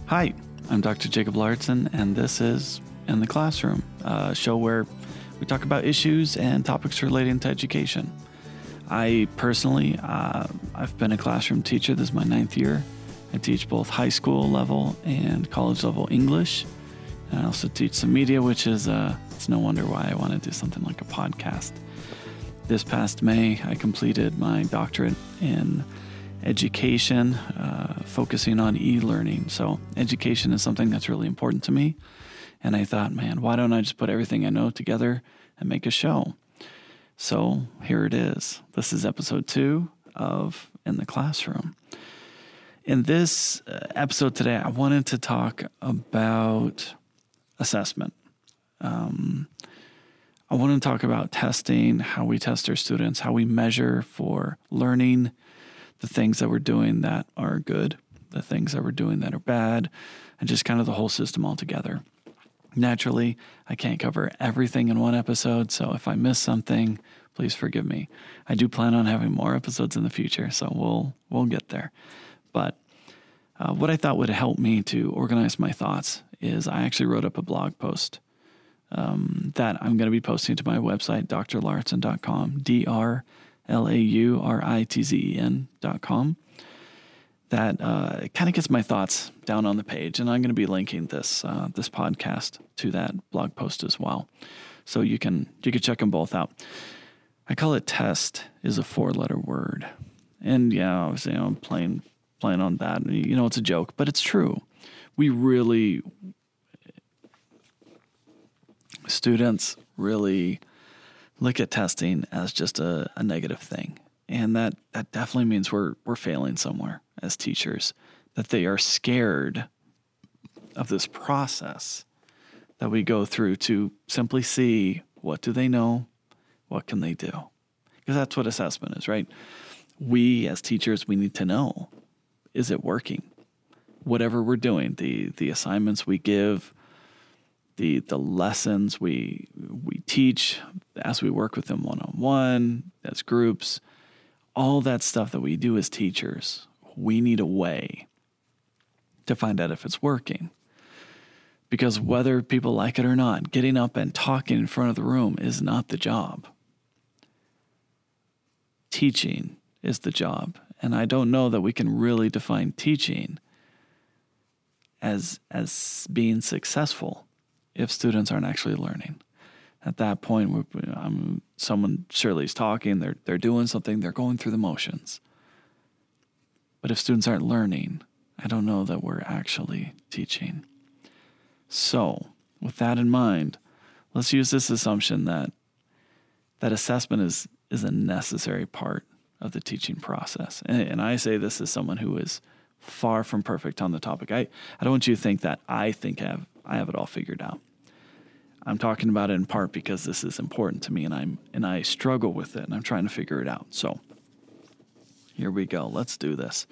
Hi, I'm Dr. Jacob Larson, and this is In the Classroom, a show where we talk about issues and topics relating to education. I personally, I've been a classroom teacher. This is my 9th year. I teach both high school level and college level English. And I also teach some media, which is, it's no wonder why I want to do something like a podcast. This past May, I completed my doctorate in education, focusing on e-learning. So education is something that's really important to me. And I thought, man, why don't I just put everything I know together and make a show? So here it is. This is episode 2 of In the Classroom. In this episode today, I wanted to talk about assessment. I want to talk about testing, how we test our students, how we measure for learning, the things that we're doing that are good, the things that we're doing that are bad, and just kind of the whole system altogether. Naturally, I can't cover everything in one episode, so if I miss something, please forgive me. I do plan on having more episodes in the future, so we'll get there. But what I thought would help me to organize my thoughts is I actually wrote up a blog post that I'm going to be posting to my website, drlartzen.com, drlaurtzen.com. That kind of gets my thoughts down on the page, and I'm going to be linking this podcast to that blog post as well, so you can check them both out. I call it test is a 4-letter word, and yeah, obviously I'm playing on that. It's a joke, but it's true. Students really look at testing as just a negative thing. And that definitely means we're failing somewhere as teachers, that they are scared of this process that we go through to simply see what do they know, what can they do? Because that's what assessment is, right? We as teachers, we need to know, is it working? Whatever we're doing, the assignments we give, the lessons we teach as we work with them one-on-one, as groups, all that stuff that we do as teachers, we need a way to find out if it's working. Because whether people like it or not, getting up and talking in front of the room is not the job. Teaching is the job. And I don't know that we can really define teaching as being successful if students aren't actually learning. At that point, Shirley's talking, they're doing something, they're going through the motions. But if students aren't learning, I don't know that we're actually teaching. So, with that in mind, let's use this assumption that assessment is a necessary part of the teaching process. And I say this as someone who is far from perfect on the topic. I don't want you to think that I have it all figured out. I'm talking about it in part because this is important to me, and I struggle with it, and I'm trying to figure it out. So here we go. Let's do this.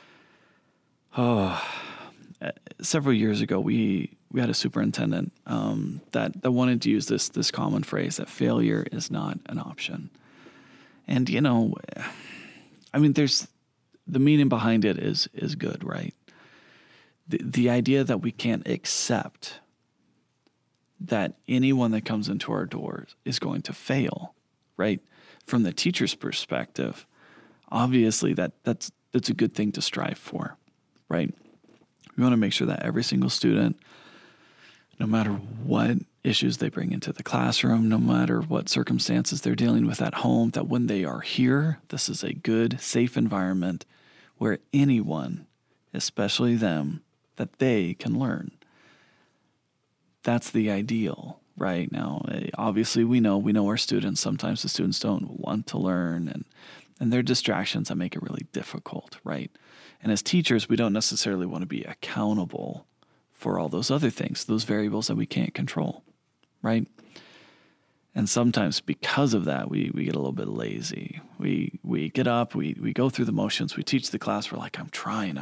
Several years ago, we had a superintendent that wanted to use this common phrase that failure is not an option. And there's the meaning behind it is good, right? The idea that we can't accept that anyone that comes into our doors is going to fail, right? From the teacher's perspective, obviously that's a good thing to strive for, right? We want to make sure that every single student, no matter what issues they bring into the classroom, no matter what circumstances they're dealing with at home, that when they are here, this is a good, safe environment where anyone, especially them, that they can learn. That's the ideal right now. Obviously, we know our students. Sometimes the students don't want to learn, and there are distractions that make it really difficult, right? And as teachers, we don't necessarily want to be accountable for all those other things, those variables that we can't control, right? And sometimes because of that, we get a little bit lazy. We get up, we go through the motions, we teach the class, we're like, I'm trying.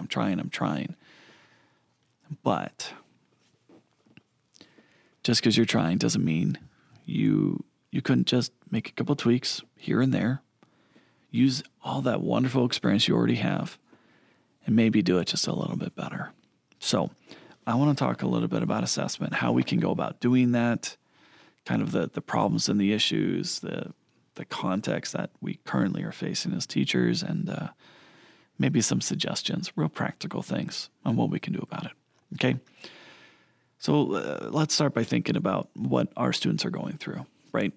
But just because you're trying doesn't mean you couldn't just make a couple tweaks here and there, use all that wonderful experience you already have, and maybe do it just a little bit better. So I want to talk a little bit about assessment, how we can go about doing that, kind of the problems and the issues, the context that we currently are facing as teachers, and maybe some suggestions, real practical things on what we can do about it. Okay? So let's start by thinking about what our students are going through, right?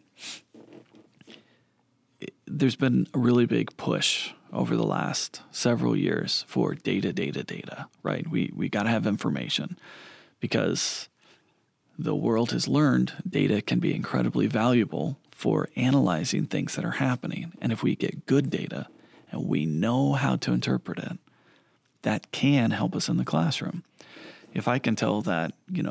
There's been a really big push over the last several years for data, right? We got to have information because the world has learned data can be incredibly valuable for analyzing things that are happening. And if we get good data and we know how to interpret it, that can help us in the classroom. If I can tell that,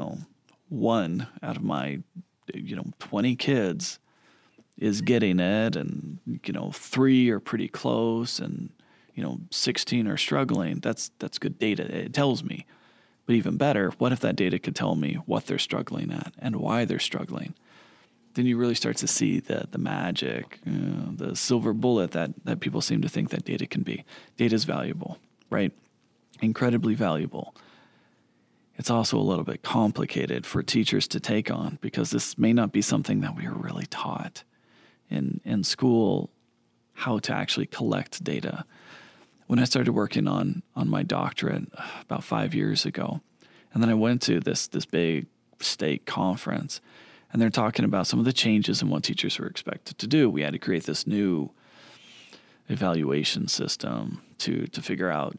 one out of my, 20 kids is getting it, and 3 are pretty close, and 16 are struggling, that's good data. It tells me. But even better, what if that data could tell me what they're struggling at and why they're struggling? Then you really start to see the magic, the silver bullet that people seem to think that data can be. Data is valuable, right? Incredibly valuable. It's also a little bit complicated for teachers to take on because this may not be something that we are really taught in school, how to actually collect data. When I started working on my doctorate about 5 years ago, and then I went to this big state conference, and they're talking about some of the changes in what teachers were expected to do. We had to create this new evaluation system to figure out,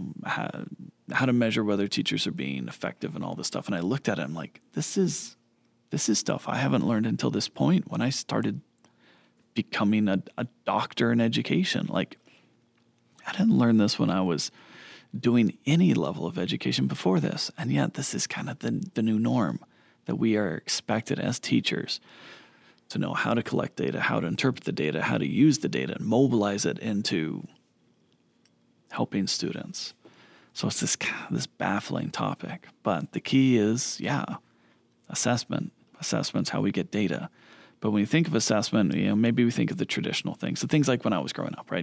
how to measure whether teachers are being effective and all this stuff. And I looked at it, I'm like, this is stuff I haven't learned until this point when I started becoming a doctor in education. Like, I didn't learn this when I was doing any level of education before this. And yet this is kind of the new norm, that we are expected as teachers to know how to collect data, how to interpret the data, how to use the data, and mobilize it into helping students. So it's this baffling topic. But the key is, assessment. Assessment's how we get data. But when you think of assessment, maybe we think of the traditional things. So things like when I was growing up, right?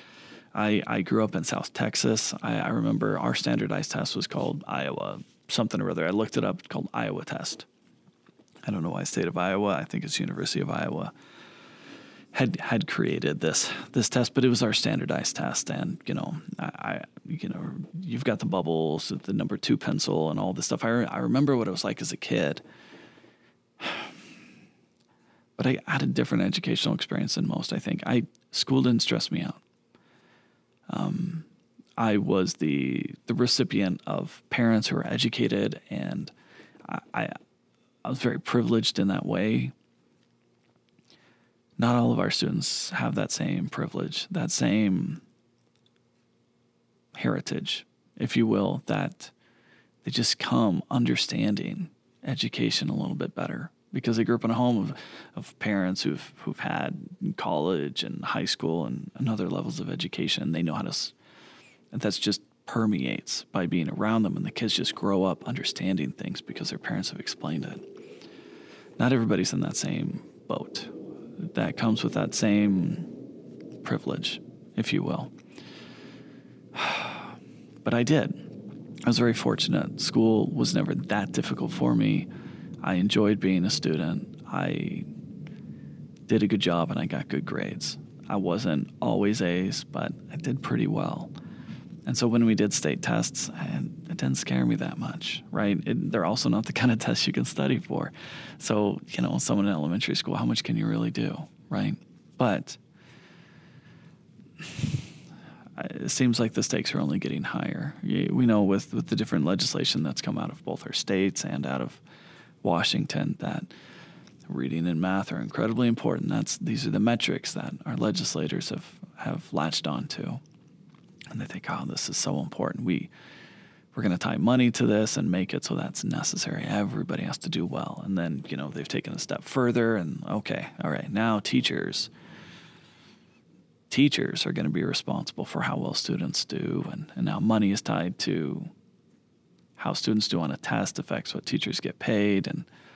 I grew up in South Texas. I remember our standardized test was called Iowa something or other. I looked it up. It's called Iowa Test. I don't know why State of Iowa. I think it's University of Iowa had created this test, but it was our standardized test. And you've got the bubbles, the number 2 pencil, and all this stuff. I remember what it was like as a kid. But I had a different educational experience than most, I think. School didn't stress me out. I was the recipient of parents who were educated, and I was very privileged in that way. Not all of our students have that same privilege, that same heritage, if you will, that they just come understanding education a little bit better because they grew up in a home of parents who've had college and high school and other levels of education. They know how to, and that's just permeates by being around them, and the kids just grow up understanding things because their parents have explained it. Not everybody's in that same boat. That comes with that same privilege, if you will. But I did. I was very fortunate. School was never that difficult for me. I enjoyed being a student. I did a good job and I got good grades. I wasn't always A's, but I did pretty well. And so when we did state tests, it didn't scare me that much, right? They're also not the kind of tests you can study for. So, someone in elementary school, how much can you really do, right? But it seems like the stakes are only getting higher. We know with the different legislation that's come out of both our states and out of Washington that reading and math are incredibly important. These are the metrics that our legislators have latched onto. And they think, this is so important. We're going to tie money to this and make it so that's necessary. Everybody has to do well. And then, they've taken a step further and, okay, all right, now teachers are going to be responsible for how well students do. And now money is tied to how students do on a test affects what teachers get paid.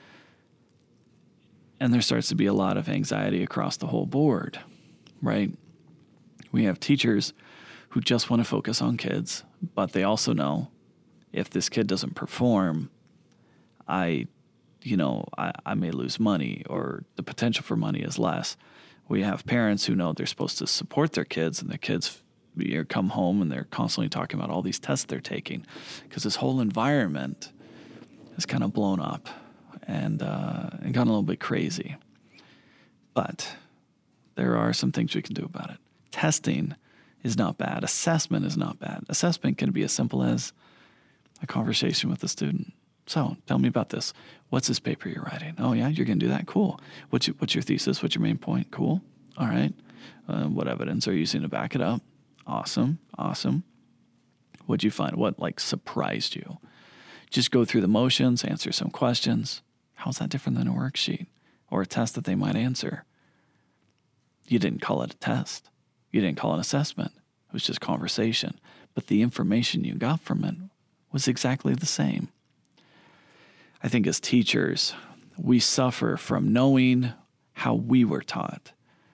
And there starts to be a lot of anxiety across the whole board, right? We have teachers who just want to focus on kids, but they also know if this kid doesn't perform, I may lose money, or the potential for money is less. We have parents who know they're supposed to support their kids, and their kids come home and they're constantly talking about all these tests they're taking, because this whole environment is kind of blown up and gotten a little bit crazy. But there are some things we can do about it. Testing is not bad. Assessment is not bad. Assessment can be as simple as a conversation with the student. So, tell me about this. What's this paper you're writing? Oh, yeah, you're going to do that? Cool. What's your thesis? What's your main point? Cool. All right. What evidence are you using to back it up? Awesome. What'd you find? What, surprised you? Just go through the motions, answer some questions. How's that different than a worksheet or a test that they might answer? You didn't call it a test. You didn't call it an assessment. It was just conversation. But the information you got from it was exactly the same. I think as teachers, we suffer from knowing how we were taught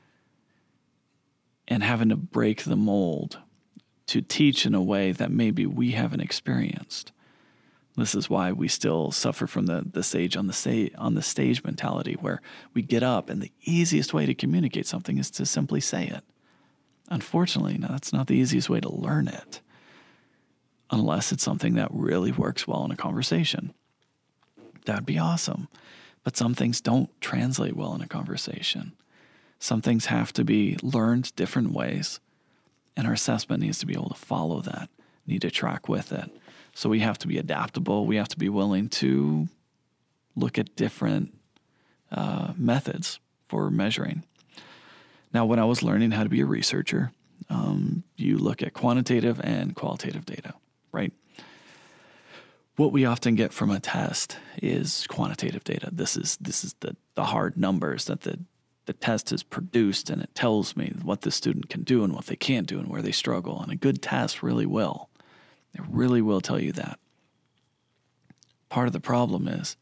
and having to break the mold to teach in a way that maybe we haven't experienced. This is why we still suffer from the sage on the stage mentality, where we get up and the easiest way to communicate something is to simply say it. Unfortunately, that's not the easiest way to learn it, unless it's something that really works well in a conversation. That'd be awesome. But some things don't translate well in a conversation. Some things have to be learned different ways, and our assessment needs to be able to follow that, need to track with it. So we have to be adaptable. We have to be willing to look at different methods for measuring. Now, when I was learning how to be a researcher, you look at quantitative and qualitative data, right? What we often get from a test is quantitative data. This is the hard numbers that the test has produced, and it tells me what the student can do and what they can't do and where they struggle. And a good test really will. It really will tell you that. Part of the problem is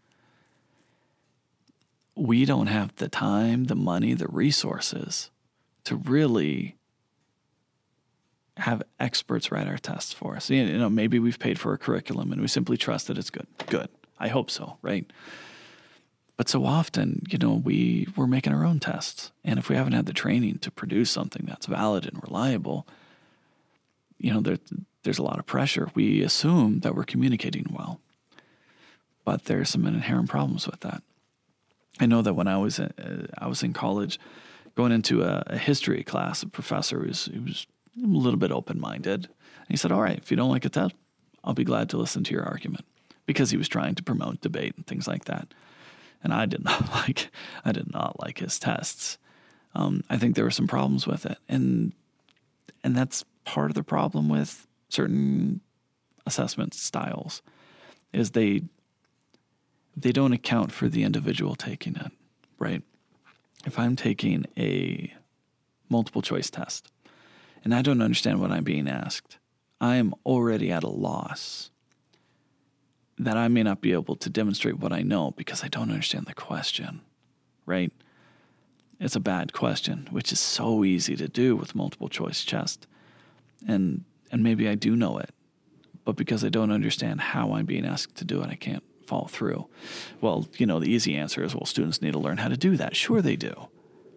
we don't have the time, the money, the resources to really have experts write our tests for us. Maybe we've paid for a curriculum and we simply trust that it's good. Good. I hope so, right? But so often, we're making our own tests. And if we haven't had the training to produce something that's valid and reliable, there's a lot of pressure. We assume that we're communicating well, but there's some inherent problems with that. I know that when I was in college, going into a history class, a professor was a little bit open-minded. And he said, all right, if you don't like a test, I'll be glad to listen to your argument, because he was trying to promote debate and things like that. And I did not like his tests. I think there were some problems with it. And that's part of the problem with certain assessment styles, is they don't account for the individual taking it, right? If I'm taking a multiple choice test and I don't understand what I'm being asked, I am already at a loss that I may not be able to demonstrate what I know because I don't understand the question, right? It's a bad question, which is so easy to do with multiple choice test. And maybe I do know it, but because I don't understand how I'm being asked to do it, I can't follow through. Well, the easy answer is, well, students need to learn how to do that. Sure they do.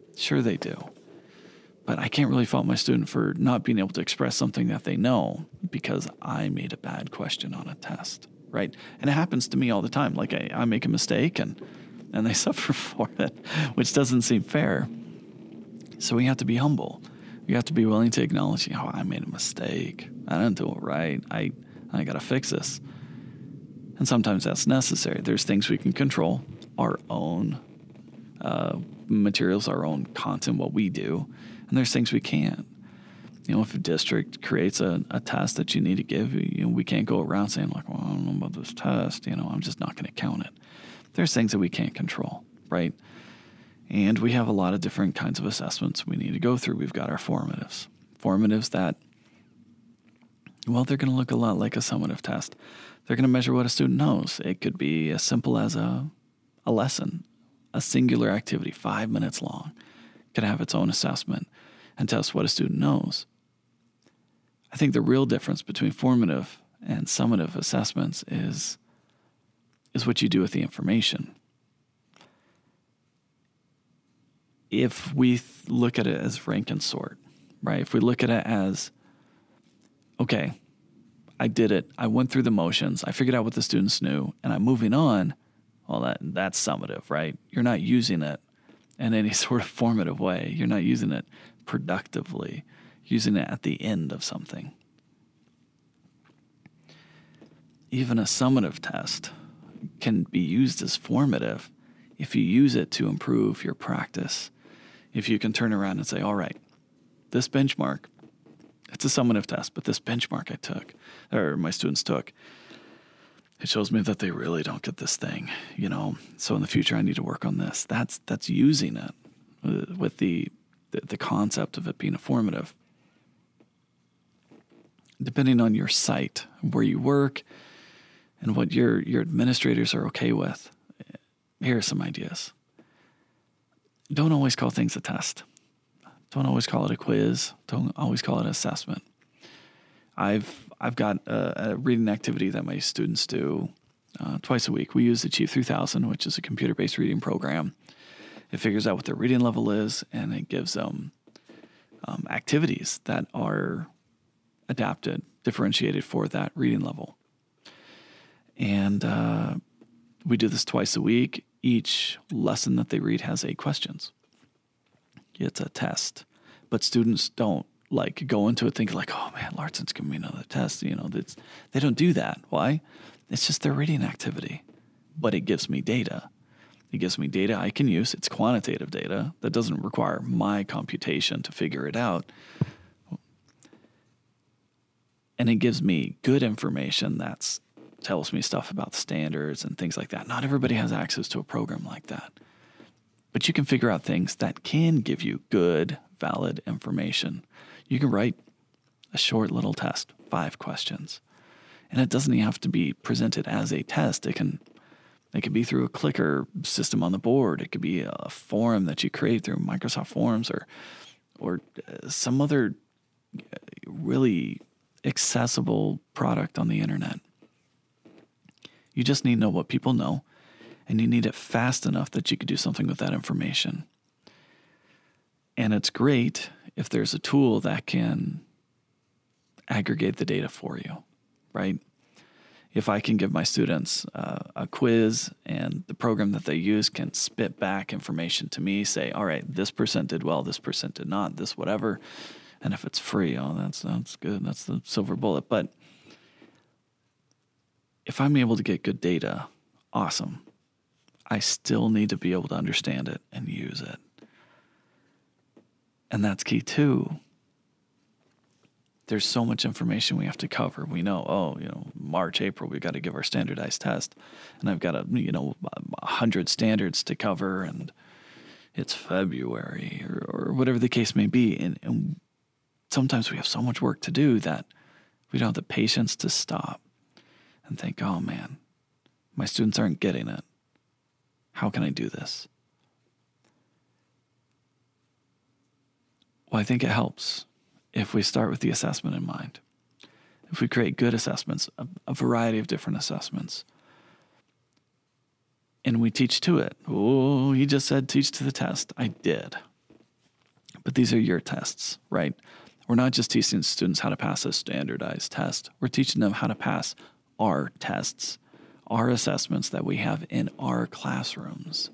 But I can't really fault my student for not being able to express something that they know because I made a bad question on a test, right? And it happens to me all the time. Like I make a mistake and they suffer for it, which doesn't seem fair. So we have to be humble. We have to be willing to acknowledge, I made a mistake. I didn't do it right. I got to fix this. And sometimes that's necessary. There's things we can control, our own materials, our own content, what we do. And there's things we can't. If a district creates a test that you need to give, we can't go around saying well, I don't know about this test. I'm just not going to count it. There's things that we can't control, right? And we have a lot of different kinds of assessments we need to go through. We've got our formatives. Formatives that, they're going to look a lot like a summative test. They're going to measure what a student knows. It could be as simple as a lesson, a singular activity, 5 minutes long. Could have its own assessment and test what a student knows. I think the real difference between formative and summative assessments is what you do with the information. If we look at it as rank and sort, right? If we look at it as, okay, I did it. I went through the motions. I figured out what the students knew, and I'm moving on. Well, that's summative, right? You're not using it in any sort of formative way. You're not using it productively, using it at the end of something. Even a summative test can be used as formative if you use it to improve your practice. If you can turn around and say, all right, this benchmark, it's a summative test, but this benchmark I took, or my students took, it shows me that they really don't get this thing, So in the future, I need to work on this. That's using it with the concept of it being a formative. Depending on your site, where you work, and what your administrators are okay with, here are some ideas. Don't always call things a test. Don't always call it a quiz. Don't always call it an assessment. I've got a reading activity that my students do twice a week. We use Achieve 3000, which is a computer-based reading program. It figures out what their reading level is, and it gives them activities that are adapted, differentiated for that reading level. And we do this twice a week. Each lesson that they read has 8 questions. It's a test. But students don't go into it thinking oh man, Larson's giving me another test. They don't do that. Why? It's just their reading activity. But it gives me data. It gives me data I can use. It's quantitative data that doesn't require my computation to figure it out. And it gives me good information that tells me stuff about standards and things like that. Not everybody has access to a program like that. But you can figure out things that can give you good, valid information. You can write a short little test, 5 questions. And it doesn't even have to be presented as a test. It can be through a clicker system on the board. It could be a form that you create through Microsoft Forms or some other really accessible product on the internet. You just need to know what people know, and you need it fast enough that you could do something with that information. And it's great if there's a tool that can aggregate the data for you, right? If I can give my students a quiz and the program that they use can spit back information to me, say, all right, this percent did well, this percent did not, this whatever. And if it's free, that's good. That's the silver bullet. But if I'm able to get good data, awesome. I still need to be able to understand it and use it. And that's key too. There's so much information we have to cover. We know, March, April, we've got to give our standardized test. And I've got 100 standards to cover, and it's February or whatever the case may be. And sometimes we have so much work to do that we don't have the patience to stop and think, oh man, my students aren't getting it. How can I do this? Well, I think it helps if we start with the assessment in mind. If we create good assessments, a variety of different assessments, and we teach to it. Oh, he just said teach to the test. I did. But these are your tests, right? We're not just teaching students how to pass a standardized test. We're teaching them how to pass our tests, our assessments that we have in our classrooms.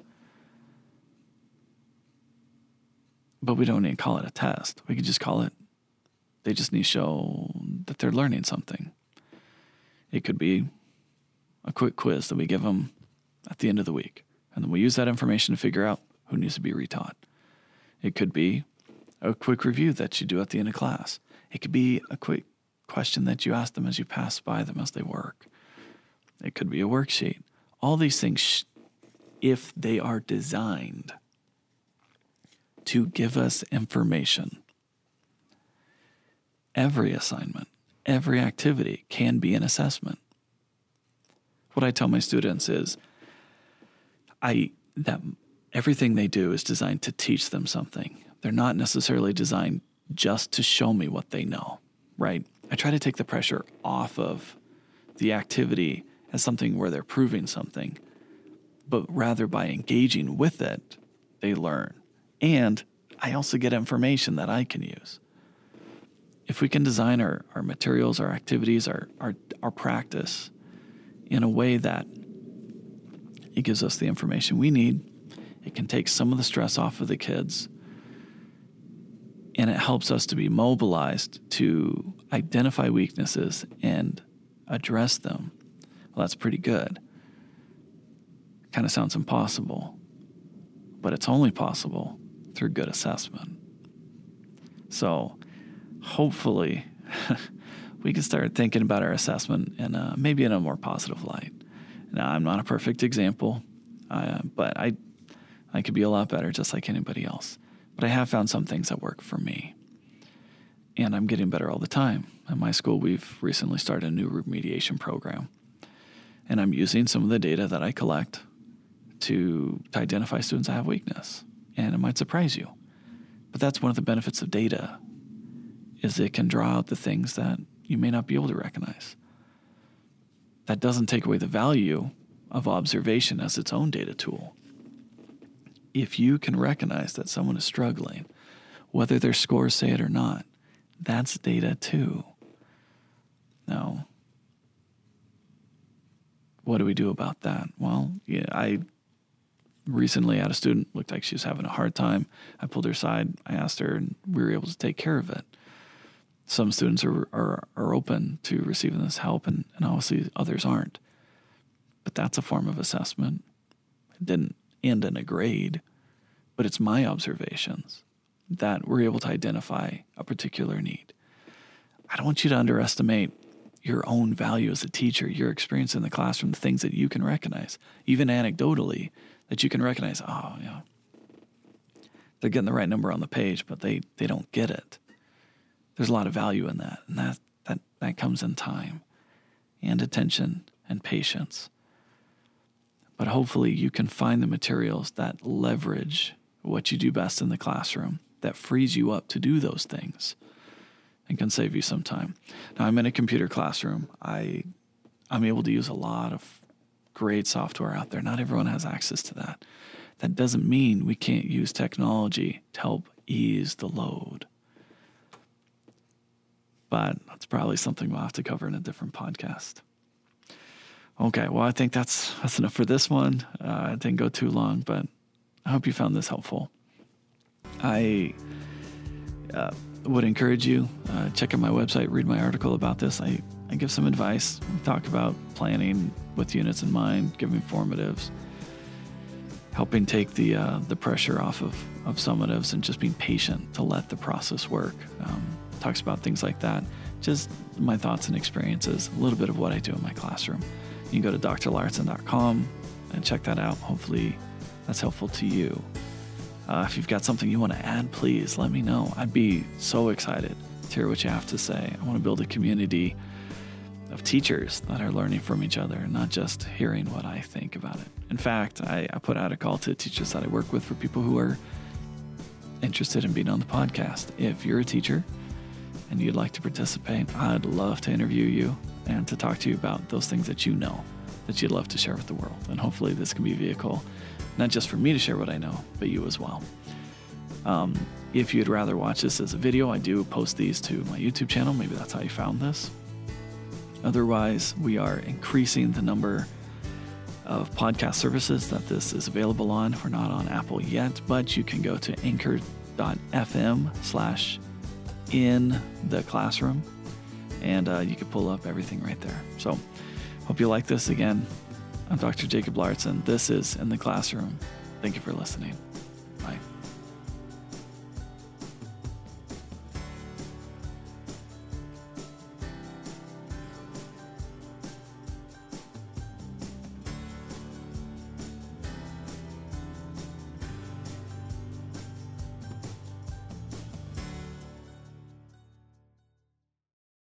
But we don't need to call it a test. We could just call it, they just need to show that they're learning something. It could be a quick quiz that we give them at the end of the week. And then we use that information to figure out who needs to be retaught. It could be a quick review that you do at the end of class. It could be a quick question that you ask them as you pass by them as they work. It could be a worksheet. All these things, if they are designed to give us information, every assignment, every activity can be an assessment. What I tell my students is that everything they do is designed to teach them something. They're not necessarily designed just to show me what they know, right? I try to take the pressure off of the activity as something where they're proving something, but rather by engaging with it, they learn. And I also get information that I can use. If we can design our materials, our activities, our practice in a way that it gives us the information we need, it can take some of the stress off of the kids, and it helps us to be mobilized to identify weaknesses and address them. Well, that's pretty good. Kind of sounds impossible, but it's only possible through good assessment. So hopefully we can start thinking about our assessment in maybe in a more positive light. Now, I'm not a perfect example, but I could be a lot better just like anybody else. But I have found some things that work for me. And I'm getting better all the time. At my school, we've recently started a new remediation program. And I'm using some of the data that I collect to identify students that have weakness. And it might surprise you. But that's one of the benefits of data, is it can draw out the things that you may not be able to recognize. That doesn't take away the value of observation as its own data tool. If you can recognize that someone is struggling, whether their scores say it or not, that's data too. Now, what do we do about that? Well, I recently had a student, looked like she was having a hard time. I pulled her aside, I asked her, and we were able to take care of it. Some students are open to receiving this help, and obviously others aren't. But that's a form of assessment. It didn't end in a grade, but it's my observations that we're able to identify a particular need. I don't want you to underestimate your own value as a teacher, your experience in the classroom, the things that you can recognize, even anecdotally, that you can recognize, they're getting the right number on the page, but they don't get it. There's a lot of value in that, and that comes in time and attention and patience. But hopefully you can find the materials that leverage what you do best in the classroom, that frees you up to do those things and can save you some time. Now, I'm in a computer classroom. I'm able to use a lot of great software out there. Not everyone has access to that. That doesn't mean we can't use technology to help ease the load. But that's probably something we'll have to cover in a different podcast. Okay, well, I think that's enough for this one. It didn't go too long, but I hope you found this helpful. I would encourage you, check out my website, read my article about this. I give some advice. We talk about planning with units in mind, giving formatives, helping take the pressure off of summatives, and just being patient to let the process work. Talks about things like that. Just my thoughts and experiences, a little bit of what I do in my classroom. You can go to drlarson.com and check that out. Hopefully that's helpful to you. If you've got something you want to add, please let me know. I'd be so excited to hear what you have to say. I want to build a community of teachers that are learning from each other, not just hearing what I think about it. In fact, I put out a call to teachers that I work with for people who are interested in being on the podcast. If you're a teacher and you'd like to participate, I'd love to interview you and to talk to you about those things that you know that you'd love to share with the world. And hopefully this can be a vehicle, not just for me to share what I know, but you as well. If you'd rather watch this as a video, I do post these to my YouTube channel. Maybe that's how you found this. Otherwise, we are increasing the number of podcast services that this is available on. We're not on Apple yet, but you can go to anchor.fm/intheclassroom, and you can pull up everything right there. So hope you like this. Again, I'm Dr. Jacob Larson. This is In the Classroom. Thank you for listening.